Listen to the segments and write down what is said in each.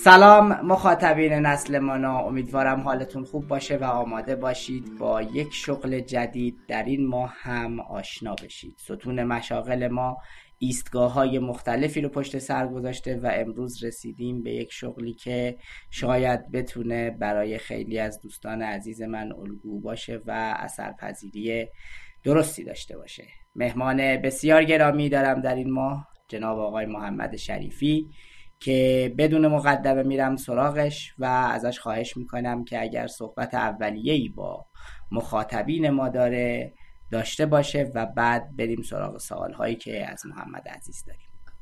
سلام مخاطبین نسل مانا، امیدوارم حالتون خوب باشه و آماده باشید با یک شغل جدید در این ماه هم آشنا بشید. ستون مشاغل ما ایستگاه‌های مختلفی رو پشت سر گذاشته و امروز رسیدیم به یک شغلی که شاید بتونه برای خیلی از دوستان عزیز من الگو باشه و اثرپذیری درستی داشته باشه. مهمان بسیار گرامی دارم در این ماه، جناب آقای محمد شریفی، که بدون مقدمه میرم سراغش و ازش خواهش میکنم که اگر صحبت اولیه‌ای با مخاطبین ما داره داشته باشه و بعد بریم سراغ سوالهایی که از محمد عزیز داریم.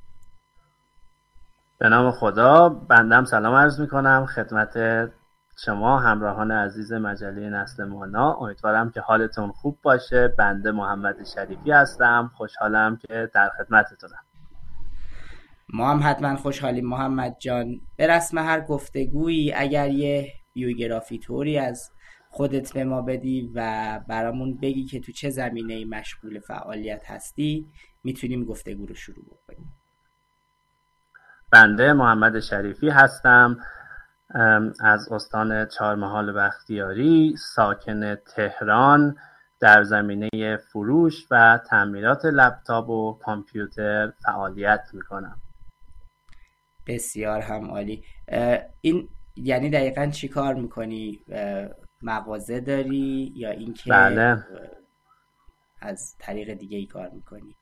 به نام خدا، بندم سلام عرض میکنم خدمت شما همراهان عزیز مجله نسل مانا. امیدوارم که حالتون خوب باشه. بنده محمد شریفی هستم، خوشحالم که در خدمتتونم. ما هم حتما خوشحالیم محمد جان. به رسم هر گفتگویی اگر یه بیوگرافی توری از خودت به ما بدی و برامون بگی که تو چه زمینه‌ای مشغول فعالیت هستی، میتونیم گفتگو رو شروع بکنیم. بنده محمد شریفی هستم، از استان چهارمحال بختیاری، ساکن تهران، در زمینه فروش و تعمیرات لپتاپ و کامپیوتر فعالیت میکنم. بسیار هم عالی. این یعنی دقیقاً چی کار میکنی؟ مغازه داری یا اینکه بله، از طریق دیگه ای کار میکنی؟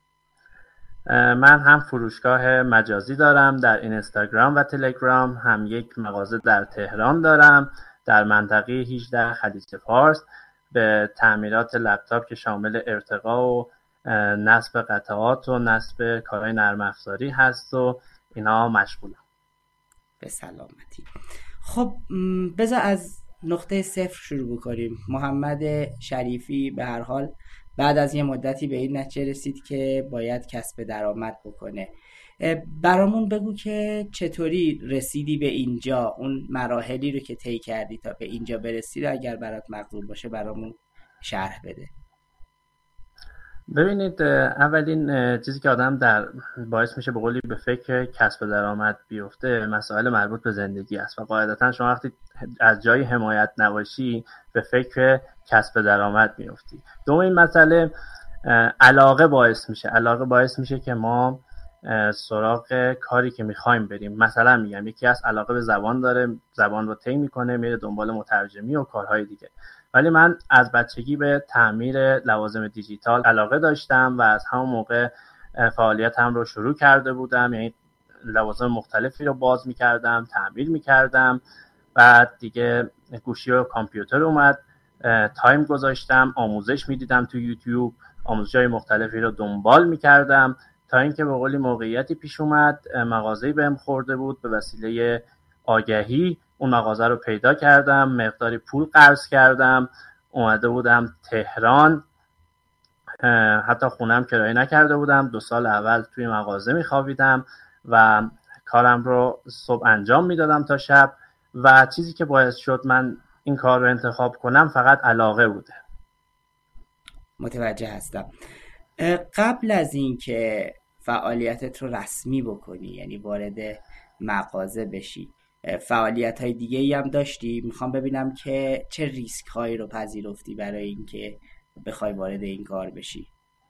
من هم فروشگاه مجازی دارم در اینستاگرام و تلگرام، هم یک مغازه در تهران دارم در منطقه 18 خلیج فارس به تعمیرات لپتاپ که شامل ارتقا و نصب قطعات و نصب کارهای نرم افزاری هست و اینا مشغولم. به سلامتی. خب بذار از نقطه صفر شروع بکنیم. محمد شریفی به هر حال بعد از یه مدتی به این نتیجه رسید که باید کسب درآمد بکنه. برامون بگو که چطوری رسیدی به اینجا، اون مراحلی رو که طی کردی تا به اینجا برسی رو اگر برات مقدور باشه برامون شرح بده. ببینید، اولین چیزی که آدم باعث میشه به قولی به فکر کسب درآمد بیفته مسائل مربوط به زندگی است و قاعدتا شما وقتی از جای حمایت نباشی به فکر کسب درآمد میفتی. دومین مسئله علاقه باعث میشه که ما سراغ کاری که میخوایم بریم. مثلا میگم یکی از علاقه به زبان داره، زبان رو طی میکنه، میره دنبال مترجمی و کارهای دیگه. ولی من از بچگی به تعمیر لوازم دیجیتال علاقه داشتم و از همون موقع فعالیتم رو شروع کرده بودم، یعنی لوازم مختلفی رو باز میکردم، تعمیر میکردم. بعد دیگه گوشی و کامپیوتر اومد، تایم گذاشتم، آموزش میدیدم تو یوتیوب، آموزش‌های مختلفی رو دنبال میکردم تا اینکه به قولی موقعیتی پیش اومد، مغازه‌ای بهم خورده بود، به وسیله آگهی اون مغازه رو پیدا کردم، مقداری پول قرض کردم، اومده بودم تهران، حتی خونم کرایه نکرده بودم. 2 سال اول توی مغازه میخوابیدم و کارم رو صبح انجام میدادم تا شب و چیزی که باعث شد من این کار رو انتخاب کنم فقط علاقه بوده. متوجه هستم. قبل از این که فعالیتت رو رسمی بکنی، یعنی وارد مغازه بشی، فعالیت های دیگه ای هم داشتی؟ میخوام ببینم که چه ریسک هایی رو پذیرفتی برای اینکه بخوای وارد این کار بشی.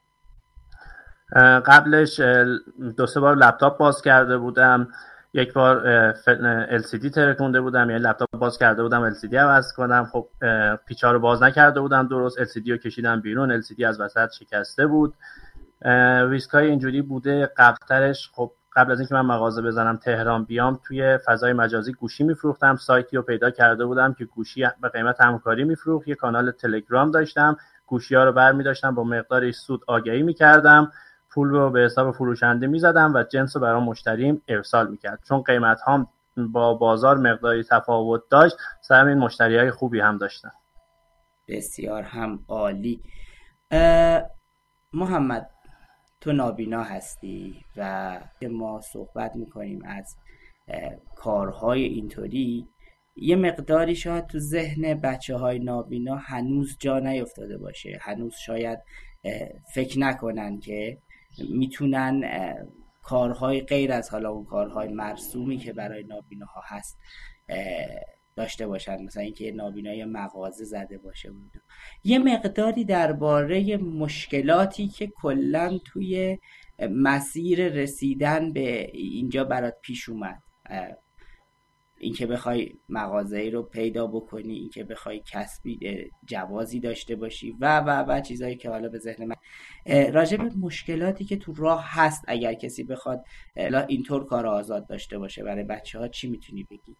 قبلش 2-3 بار لپتاپ باز کرده بودم، یک بار LCD ترکونده بودم، یعنی لپتاپ باز کرده بودم LCD عوض کنم. خب پیچا رو باز نکرده بودم درست، LCD رو کشیدم بیرون، LCD از وسط شکسته بود. ریسک های اینجوری بوده. قبلترش خب قبل از اینکه من مغازه بزنم تهران بیام، توی فضای مجازی گوشی میفروختم. سایتی رو پیدا کرده بودم که گوشی به قیمت همکاری میفروخت. یه کانال تلگرام داشتم، گوشی ها رو برمی‌داشتم با مقداری سود آگهی میکردم، پول رو به حساب فروشنده میزدم و جنس رو برای مشتریم ارسال میکرد. چون قیمت ها با بازار مقداری تفاوت داشت، سر این مشتری های خوبی هم داشتم. بسیار هم عالی. محمد، تو نابینا هستی و ما صحبت میکنیم از کارهای اینطوری، یه مقداری شاید تو ذهن بچه های نابینا هنوز جا نیفتاده باشه، هنوز شاید فکر نکنن که میتونن کارهای غیر از حالا اون کارهای مرسومی که برای نابیناها هست داشته باشن، مثلا اینکه نابینای مغازه زده باشه. یه مقداری درباره مشکلاتی که کلا توی مسیر رسیدن به اینجا برات پیش اومد، اینکه بخوای مغازه‌ای رو پیدا بکنی، اینکه بخوای کسبی جوازی داشته باشی و چیزایی که حالا به ذهن من راجع به مشکلاتی که تو راه هست، اگر کسی بخواد اینطور کار آزاد داشته باشه برای بچه‌ها، چی میتونی بگی؟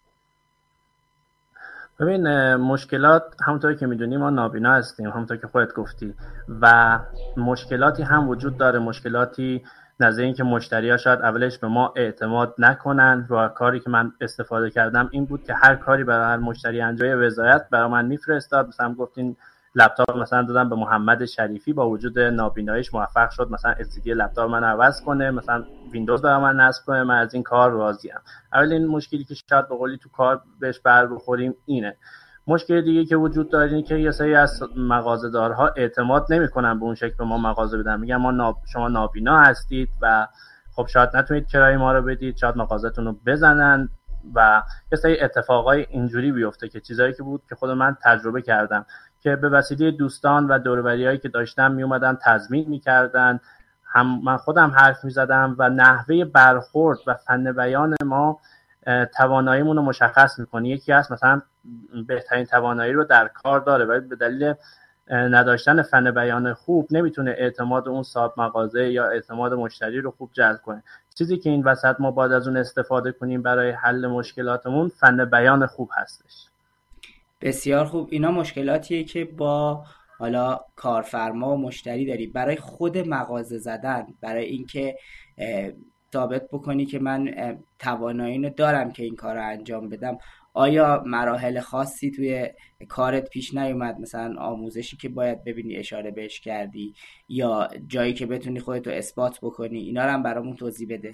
ببین، مشکلات همونطور که میدونی ما نابینا هستیم، همونطور که خودت گفتی، و مشکلاتی هم وجود داره. مشکلاتی نظر این که مشتری ها شاید اولش به ما اعتماد نکنن. و کاری که من استفاده کردم این بود که هر کاری برای هر مشتری انجام وزارت برای من میفرستاد. مثلا گفتین لپتاپ مثلا دادم به محمد شریفی، با وجود نابیناییش موفق شد مثلا LCD لپتاپ من عوض کنه، مثلا ویندوز برای من نصب کنه. من از این کار راضیم. اولین مشکلی که شاید به قولی تو کار بهش بر بخوریم اینه. مشکل دیگه که وجود داره اینه که یه سری از مغازه‌دارها اعتماد نمی‌کنن به اون شکل به ما مغازه بدن. میگن شما نابینا هستید و خب شاید نتونید کرایه ما رو بدید، شاید مغازه‌تون رو بزنن و یه سری اتفاقای اینجوری بیفته که چیزایی که بود که خود من تجربه کردم که به وسیله دوستان و دور و بریایی که داشتم می اومدن تضمین می‌کردن، هم من خودم حرف می‌زدم و نحوه برخورد و فن بیان ما تواناییمون رو مشخص میکنه. یکی از مثلا بهترین توانایی رو در کار داره ولی به دلیل نداشتن فن بیان خوب نمیتونه اعتماد اون صاحب مغازه یا اعتماد مشتری رو خوب جلب کنه. چیزی که این وسط ما باید از اون استفاده کنیم برای حل مشکلاتمون فن بیان خوب هستش. بسیار خوب. اینا مشکلاتیه که با حالا کارفرما و مشتری داری. برای خود مغازه زدن، برای اینکه ثابت بکنی که من توانایی رو دارم که این کار رو انجام بدم، آیا مراحل خاصی توی کارت پیش نیومد؟ مثلا آموزشی که باید ببینی اشاره بهش کردی، یا جایی که بتونی خودتو اثبات بکنی؟ اینا رو هم برامون توضیح بده.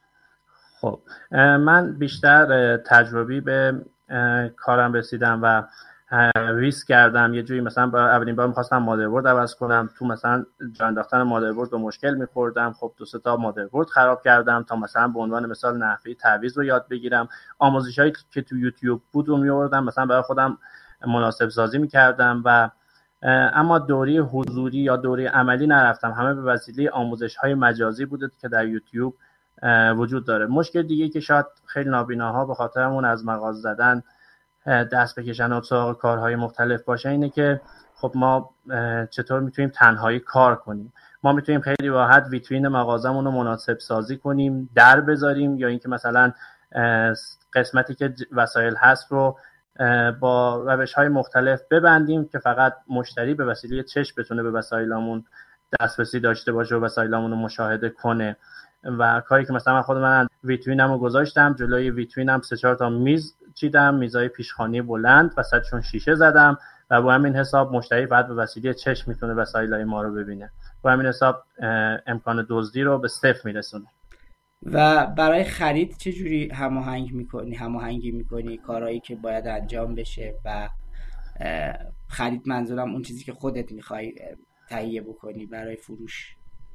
خب من بیشتر تجربی به کارم رسیدم و ریسک کردم. یه جوری مثلا اولین بار می‌خواستم مادربرد عوض کنم، تو مثلا جا انداختن مادربرد به مشکل می‌خوردم. خب 2-3 تا مادربرد خراب کردم تا مثلا به عنوان مثال نحوه تعویض رو یاد بگیرم. آموزشایی که تو یوتیوب بود رو می‌آوردم، مثلا برای خودم مناسب سازی می‌کردم و اما دوره حضوری یا دوره عملی نرفتم. همه به وسیله آموزش‌های مجازی بوده که در یوتیوب وجود داره. مشکل دیگه که شاید خیلی نابیناها به خاطر همون از مغازه زدن دست بکشن و سراغ کارهای مختلف باشه اینه که خب ما چطور میتونیم تنهایی کار کنیم. ما میتونیم خیلی راحت ویترین مغازمون رو مناسب سازی کنیم، در بذاریم، یا اینکه مثلا قسمتی که وسایل هست رو با روش‌های مختلف ببندیم که فقط مشتری به وسیله چشم بتونه به وسایلمون دسترسی داشته باشه و وسایلمون رو مشاهده کنه. و کاری که مثلا خود من ویترینم رو گذاشتم، جلوی ویترینم 3-4 تا میز چیدم، میزای پیشخوانی بلند، وسطشون شیشه زدم و با همین حساب مشتری فقط به وسیله چشم میتونه وسایلای ما رو ببینه. با همین حساب امکان دزدی رو به صفر میرسونه. و برای خرید چه جوری هماهنگی میکنی کارهایی که باید انجام بشه؟ و خرید منظورم اون چیزی که خودت میخوای تهیه بکنی برای فروش.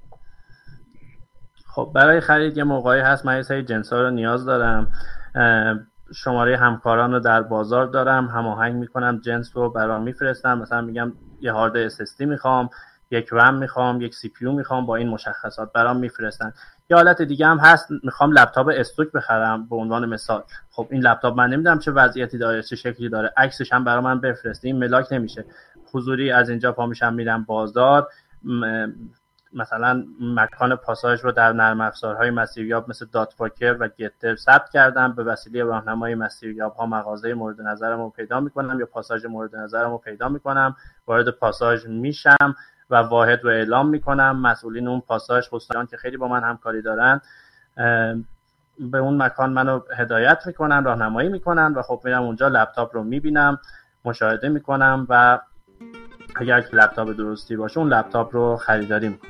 خب برای خرید یه موقعی هست من یه سری جنس‌ها رو نیاز دارم، شماره همکاران رو در بازار دارم، هماهنگ میکنم، جنس رو برام میفرستم. مثلا میگم یه هارد SSD میخوام، یک رم میخوام، یک CPU میخوام، با این مشخصات برام میفرستن. یه حالت دیگه هم هست، میخوام لپتاپ استوک بخرم به عنوان مثال. خب این لپتاپ من نمیدونم چه وضعیتی داره، چه شکلی داره، عکسش هم برام من بفرسته، این ملاک نمیشه. حضوری از اینجا پا میشم میرم بازار، مثلا مکان پاساژ رو در نرم افزارهای مسیریاب مثل داتفاکر و گتر ثبت کردم. به وسیله راهنمای مسیریاب ها مغازه مورد نظرم رو پیدا میکنم یا پاساژ مورد نظرم رو پیدا میکنم، وارد پاساژ میشم و واحد رو اعلام میکنم. مسئولین اون پاساژ، خصوصا که خیلی با من همکاری دارن، به اون مکان منو هدایت میکنن، راهنمایی میکنن و خب میرم اونجا لپتاپ رو میبینم، مشاهده میکنم و اگر که لپتاپ درستی باشه اون لپتاپ رو خریداری میکنم.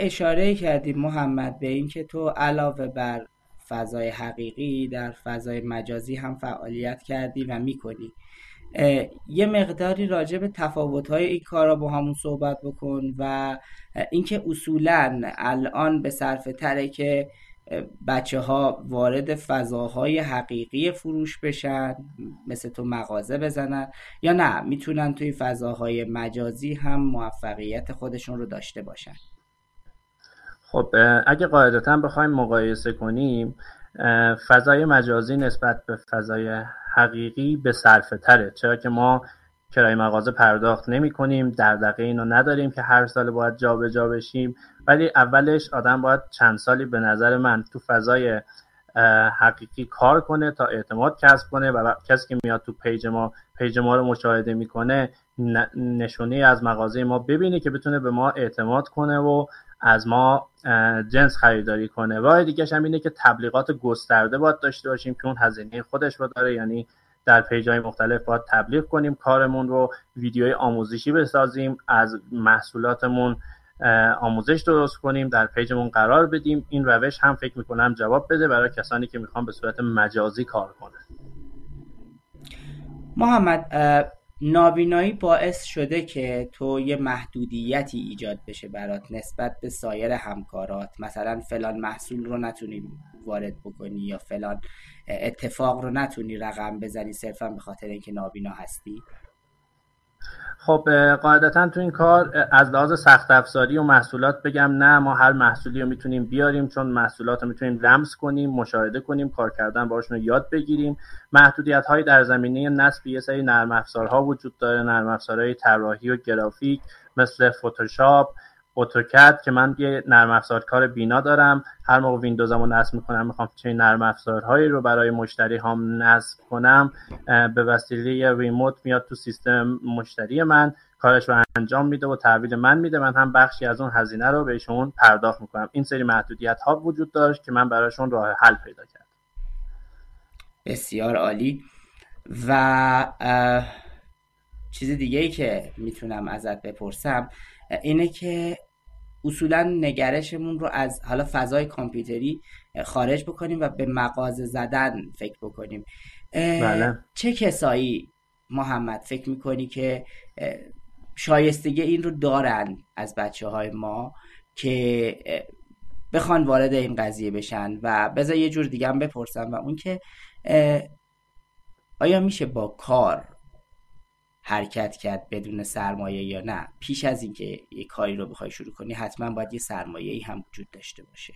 اشاره کردی محمد به این که تو علاوه بر فضای حقیقی در فضای مجازی هم فعالیت کردی و میکنی. یه مقداری راجع به تفاوت‌های این کارا با همون صحبت بکن و اینکه اصولاً الان به صرفه تره که بچه ها وارد فضاهای حقیقی فروش بشن، مثل تو مغازه بزنن، یا نه میتونن توی فضاهای مجازی هم موفقیت خودشون رو داشته باشن. خب اگه قاعدتا بخوایم مقایسه کنیم، فضای مجازی نسبت به فضای حقیقی به صرفه تره، چرا که ما کرایه مغازه پرداخت نمی کنیم، دغدغه اینو نداریم که هر سال باید جا به جا بشیم، ولی اولش آدم باید چند سالی به نظر من تو فضای حقیقی کار کنه تا اعتماد کسب کنه و کسی که میاد تو پیج ما رو مشاهده میکنه نشونه از مغازه ما ببینه که بتونه به ما اعتماد کنه و از ما جنس خریداری کنه. راه دیگه‌ش هم اینه که تبلیغات گسترده باید داشته باشیم که اون هزینه خودش رو داره، یعنی در پیج‌های مختلف باید تبلیغ کنیم کارمون رو، ویدیوهای آموزشی بسازیم، از محصولاتمون آموزش درست کنیم، در پیجمون قرار بدیم. این روش هم فکر میکنم جواب بده برای کسانی که میخوان به صورت مجازی کار کنن. محمد، نابینایی باعث شده که تو یه محدودیتی ایجاد بشه برات نسبت به سایر همکارات، مثلا فلان محصول رو نتونی وارد بکنی یا فلان اتفاق رو نتونی رقم بزنی صرفا به خاطر اینکه نابینا هستی؟ خب قاعدتا تو این کار از لحاظ سخت افزاری و محصولات بگم نه، ما هر محصولی رو میتونیم بیاریم، چون محصولات رو میتونیم لمس کنیم، مشاهده کنیم، کار کردن باشون رو یاد بگیریم. محدودیت های در زمینه نصب یه سری نرم افزارها وجود داره، نرم افزارهای طراحی و گرافیک مثل فتوشاپ، اتوکد که من یه نرم افزار کار بینا دارم، هر موقع ویندوزمو نصب میکنم میخوام چه نرم افزارهایی رو برای مشتری هم نصب کنم، به وسیله ریموت میاد تو سیستم مشتری من، کارش رو انجام میده و تحویل من میده، من هم بخشی از اون هزینه رو بهشون پرداخت میکنم. این سری محدودیت ها وجود داشت که من براشون راه حل پیدا کردم. بسیار عالی. و چیز دیگه ای که میتونم ازت بپرسم اینه که اصولا نگرشمون رو از حالا فضای کامپیوتری خارج بکنیم و به مغازه زدن فکر بکنیم. بله. چه کسایی محمد فکر میکنی که شایستگی این رو دارن از بچه های ما که بخوان وارد این قضیه بشن؟ و بذار یه جور دیگه هم بپرسم و اون که آیا میشه با کار حرکت کرد بدون سرمایه یا نه؟ پیش از اینکه یه کاری رو بخوای شروع کنی حتما باید یه سرمایه‌ای هم وجود داشته باشه.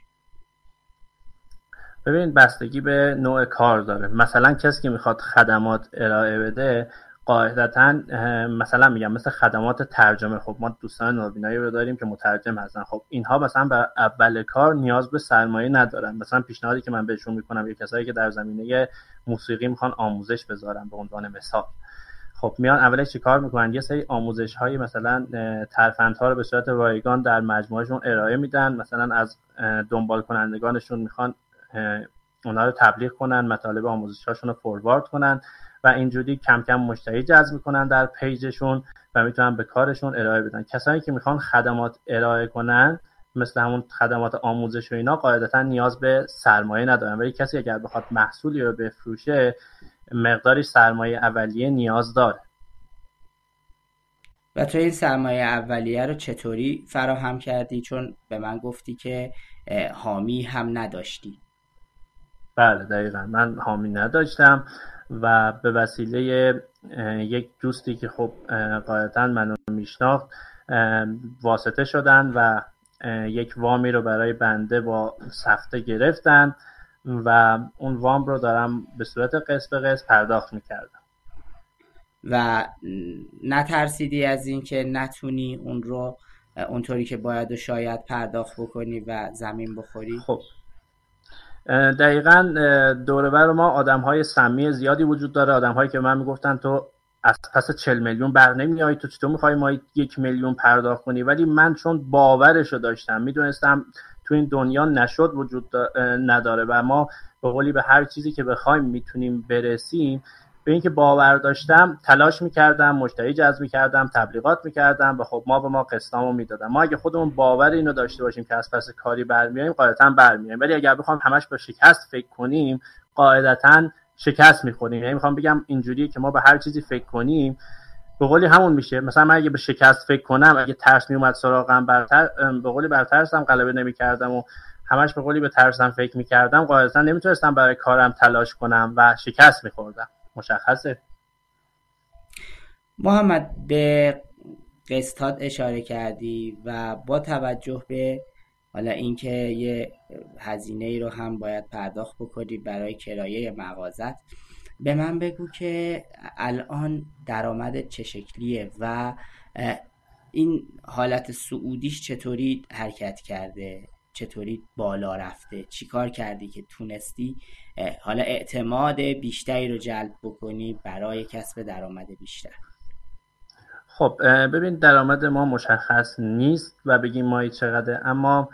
ببین بستگی به نوع کار داره. مثلا کسی که میخواد خدمات ارائه بده قاعدتا مثلا میگم مثل خدمات ترجمه، خب ما دوستان نابینایی رو داریم که مترجم هستن، خب اینها مثلا به اول کار نیاز به سرمایه ندارن. مثلا پیشنهادی که من بهشون میکنم، یه کسایی که در زمینه موسیقی میخوان آموزش بذارن به عنوان مثال، خب میان اولش چی کار میکنن؟ یه سری آموزش های مثلا ترفندها رو به صورت رایگان در مجموعهشون ارائه میدن، مثلا از دنبال کنندگانشون میخوان اونا رو تبلیغ کنن، مطالب آموزشاشون رو فوروارد کنن و اینجوری کم کم مشتری جذب میکنن در پیجشون و میتونن به کارشون ارائه بدن. کسانی که میخوان خدمات ارائه کنن مثل همون خدمات آموزش و اینا قاعدتا نیاز به سرمایه ندارن، ولی کسی اگر بخواد محصولی رو بفروشه مقداری سرمایه اولیه نیاز داره. و تو این سرمایه اولیه رو چطوری فراهم کردی؟ چون به من گفتی که حامی هم نداشتی. بله دقیقا، من حامی نداشتم و به وسیله یک دوستی که خب قاعدتا منو میشناخت واسطه شدن و یک وامی رو برای بنده با سفته گرفتن و اون وام رو دارم به صورت قسط به قسط پرداخت میکردم. و نترسیدی از این که نتونی اون رو اونطوری که باید و شاید پرداخت بکنی و زمین بخوری؟ خب دقیقاً دور و بر ما آدم‌های سمی زیادی وجود داره، آدم‌هایی که من میگفتن تو از پس 40 میلیون بر نمیای، تو چطور می‌خوای ما 1 میلیون پرداخت کنی؟ ولی من چون باورشو داشتم، میدونستم تو این دنیا نشد وجود نداره و ما به قولی به هر چیزی که بخوایم میتونیم برسیم، به اینکه باور داشتم تلاش میکردم، مشتری جذب میکردم، تبلیغات میکردم و خب ما به ما قسطامو میدادن. ما اگه خودمون باور اینو داشته باشیم که از پس کاری برمیاییم قاعدتاً برمیاییم، ولی اگر بخوام همش به شکست فکر کنیم قاعدتاً شکست میخوریم. یعنی میخوام بگم اینجوریه که ما به هر چیزی فکر کنیم به قولی همون میشه. مثلا من اگه به شکست فکر کنم، اگه ترس میومد سراغم، به قولی بر ترسم غلبه نمیکردم و همش به قولی به ترسم فکر میکردم، قاعدتاً نمیتونستم برای کارم تلاش کنم و شکست میخوردم. مشخصه؟ محمد، به قسطات اشاره کردی و با توجه به حالا اینکه یه هزینه ای رو هم باید پرداخت بکنی برای کرایه مغازت، به من بگو که الان درآمدت چه شکلیه و این حالت صعودیش چطوری حرکت کرده، چطوری بالا رفته، چی کار کردی که تونستی حالا اعتماد بیشتری رو جلب بکنی برای کسب درآمد بیشتر؟ خب ببین، درآمد ما مشخص نیست و بگیم مایی چقدر، اما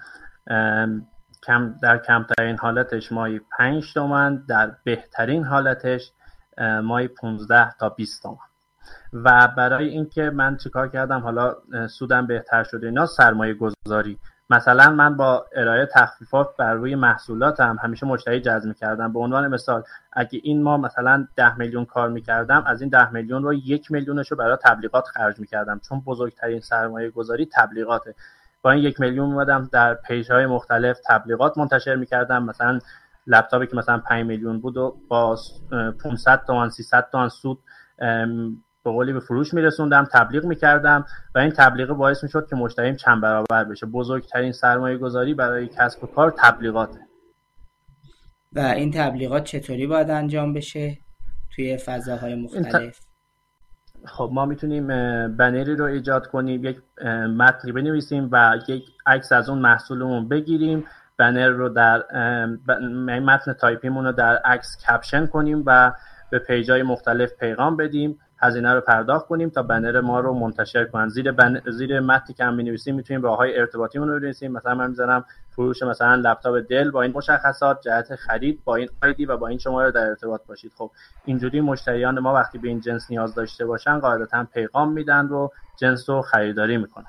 در کمترین حالتش مایی 5 تومن، در بهترین حالتش مایی 15 تا 20 تومن. و برای اینکه من چیکار کردم حالا سودم بهتر شده اینا، سرمایه گذاری. مثلا من با ارائه تخفیفات بر روی محصولاتم همیشه مشتری جذب می‌کردم. به عنوان مثال اگه این ماه مثلا 10 میلیون کار می‌کردم، از این 10 میلیون رو 1 میلیونش رو برای تبلیغات خرج می‌کردم، چون بزرگترین سرمایه گذاری تبلیغاته. با این 1 میلیون اومدم در پیج‌های مختلف تبلیغات منتشر می‌کردم. مثلا لپتاپی که مثلا 5 میلیون بود و با 500 تومان 300 تومان سود به قولی به فروش میرسوندم، تبلیغ میکردم و این تبلیغ باعث میشد که مشتریم چند برابر بشه. بزرگترین سرمایه گذاری برای کسب و کار تبلیغاته. و این تبلیغات چطوری باید انجام بشه توی فضاهای مختلف؟ خب ما میتونیم بنری رو ایجاد کنیم، یک متنی بنویسیم و یک عکس از اون محصولمون بگیریم، بنر رو در متن تایپیمون رو در عکس کپشن کنیم و به پیجای مختلف پیغام بدیم، هزینه رو پرداخت کنیم تا بنر ما رو منتشر کنن. زیر متنی که هم می‌نویسیم میتونیم راههای ارتباطیمون رو بنویسیم. مثلا من می‌ذارم فروش مثلا لپتاپ دل با این مشخصات، جهت خرید با این آیدی و با این شماره در ارتباط باشید. خب اینجوری مشتریان ما وقتی به این جنس نیاز داشته باشن قاعدتاً پیغام میدن و جنس رو خریداری میکنن.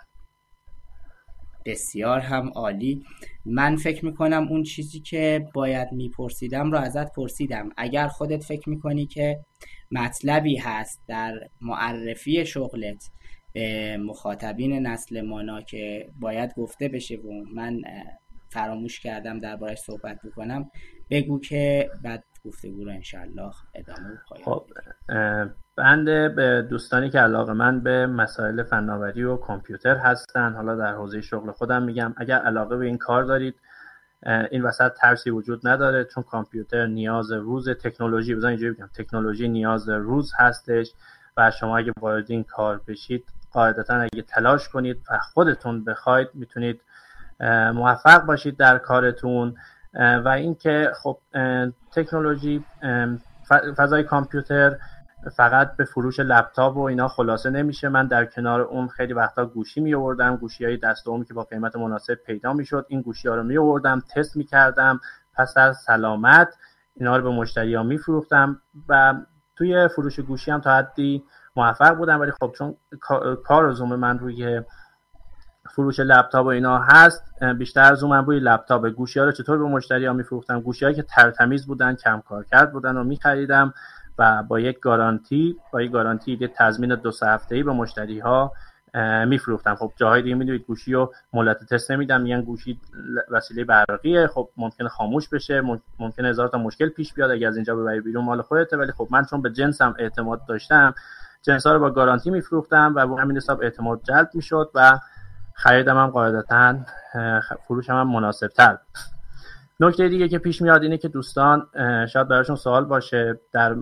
بسیار هم عالی. من فکر میکنم اون چیزی که باید میپرسیدم رو ازت پرسیدم. اگر خودت فکر میکنی که مطلبی هست در معرفی شغلت به مخاطبین نسل مانا که باید گفته بشه و من فراموش کردم دربارش صحبت بکنم، بگو که بعد گفتگو رو انشالله ادامه پایان. خب بنده به دوستانی که علاقه‌مند به مسائل فناوری و کامپیوتر هستن، حالا در حوزه شغل خودم میگم، اگر علاقه به این کار دارید، این وسط ترسی وجود نداره، چون کامپیوتر نیاز روز تکنولوژی، بذار اینجوری بگم، تکنولوژی نیاز روز هستش و شما اگه وارد این کار بشید قاعدتا اگه تلاش کنید و خودتون بخواید میتونید موفق باشید در کارتون. و اینکه خب تکنولوژی، فضای کامپیوتر فقط به فروش لپتاپ و اینا خلاصه نمیشه. من در کنار اون خیلی وقتا گوشی می آوردم، گوشی‌های دست دومی که با قیمت مناسب پیدا میشد، این گوشی‌ها رو می آوردم تست می‌کردم، پس از سلامت اینا رو به مشتری‌ها می‌فروختم و توی فروش گوشی هم تا حدی موفق بودم. ولی خب چون کار زوم من روی فروش لپتاپ و اینا هست، بیشتر زومم روی لپتاپ. گوشی‌ها رو چطور به مشتری‌ها می‌فروختم؟ گوشی‌هایی که ترتمیز بودن، کم کارکرد بودن و می‌خریدم و با یک گارانتی یک تضمین 2 هفته‌ای به مشتری‌ها می‌فروختم. خب جاهای دیگه می‌دونید گوشی رو مهلت تست نمیدن، میگن گوشی وسیله برقیه، خب ممکنه خاموش بشه، ممکنه هزار تا مشکل پیش بیاد، اگه از اینجا ببری بیرون مال خودته. ولی خب من چون به جنسم اعتماد داشتم، جنس‌ها رو با گارانتی می‌فروختم و با همین حساب اعتماد جلب می‌شد و خریدم هم قاعدتاً فروشم هم مناسب‌تر. نکته دیگه که پیش میاد اینه که دوستان شاید براشون سوال باشه در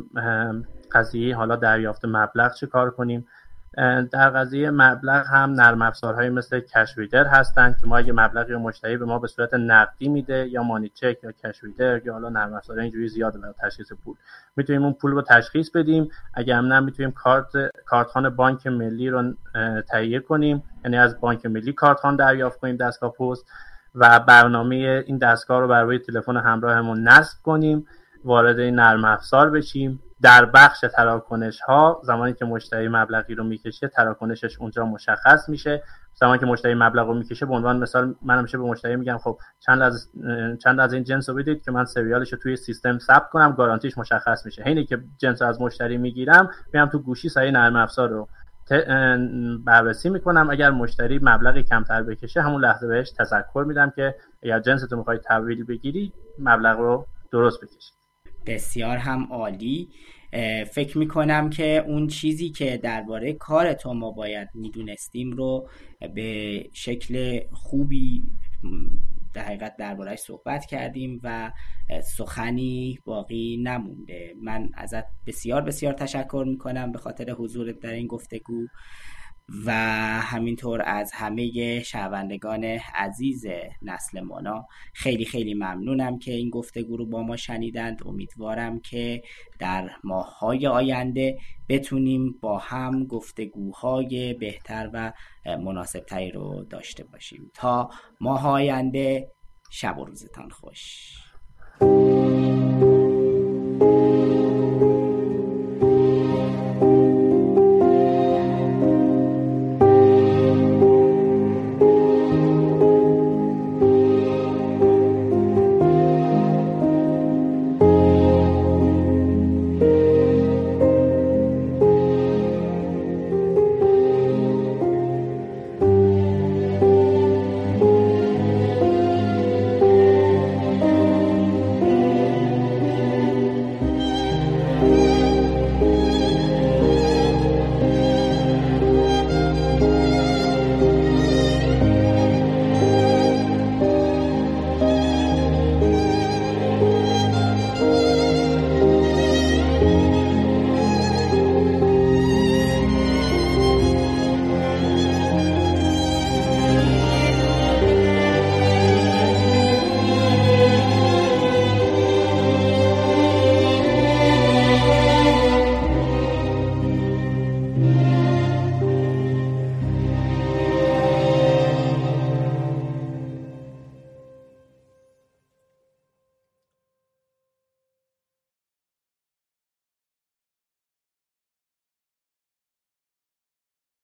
قضیه حالا دریافت مبلغ چه کار کنیم. در قضیه مبلغ هم نرم افزارهایی مثل کش ریدر هستن که ما اگه مبلغی مشتری به ما به صورت نقدی میده، یا مانی چک یا کش ریدر یا حالا نرم افزارهای اینجوری زیاده برای تشخیص پول، میتونیم اون پول رو تشخیص بدیم. اگه هم نه میتونیم کارتخوان بانک ملی رو تهیه کنیم، یعنی از بانک ملی کارتخوان دریافت کنیم دستگاه پست و برنامه این دستگاه رو بر روی تلفن همراهمون نصب کنیم، وارد این نرم افزار بشیم در بخش تراکنش ها زمانی که مشتری مبلغی رو میکشه تراکنشش اونجا مشخص میشه. زمانی که مشتری مبلغ رو میکشه به عنوان مثال من همیشه به مشتری میگم خب چند از این جنس رو بدید که من سریالش رو توی سیستم ثبت کنم، گارانتیش مشخص میشه. اینی که جنس رو از مشتری میگیرم میام تو گوشی سایه نرم افزار رو بررسی میکنم، اگر مشتری مبلغی کمتر بکشه همون لحظه بهش تذکر میدم که اگر جنستو میخوای تحویل بگیری مبلغ رو درست بکشی. بسیار هم عالی. فکر میکنم که اون چیزی که درباره کار تو ما باید میدونستیم رو به شکل خوبی در حقیقت درباره‌اش صحبت کردیم و سخنی باقی نمونده. من ازت بسیار بسیار تشکر میکنم به خاطر حضورت در این گفتگو و همینطور از همه شنوندگان عزیز نسل مانا خیلی خیلی ممنونم که این گفتگو رو با ما شنیدند. امیدوارم که در ماه‌های آینده بتونیم با هم گفتگوهای بهتر و مناسبتری رو داشته باشیم. تا ماه آینده شب و روزتان خوش.